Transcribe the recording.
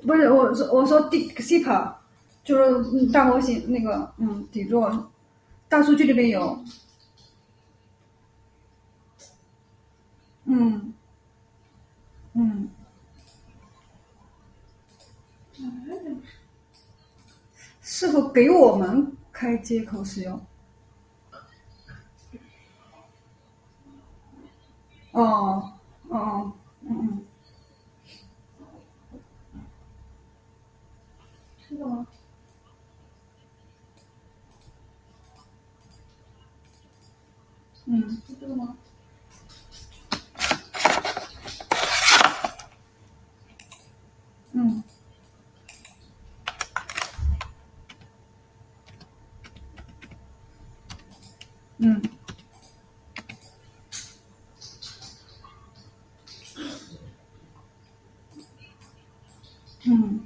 不是我说 DeepSeek 就是大模型那个底座，大数据里边有。嗯嗯，是否给我们开接口使用？哦哦嗯，是的吗？是这个吗？嗯嗯嗯